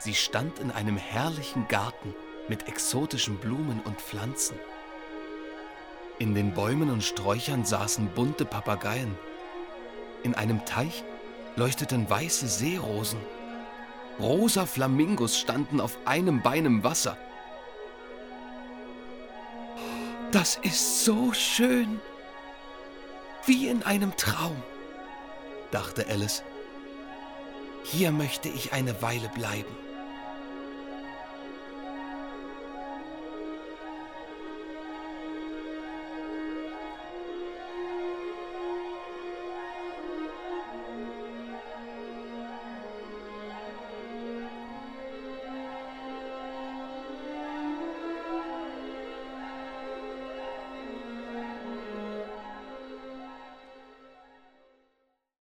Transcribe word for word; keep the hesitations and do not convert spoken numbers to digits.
Sie stand in einem herrlichen Garten mit exotischen Blumen und Pflanzen. In den Bäumen und Sträuchern saßen bunte Papageien. In einem Teich leuchteten weiße Seerosen. Rosa Flamingos standen auf einem Bein im Wasser. Das ist so schön, wie in einem Traum, dachte Alice. Hier möchte ich eine Weile bleiben.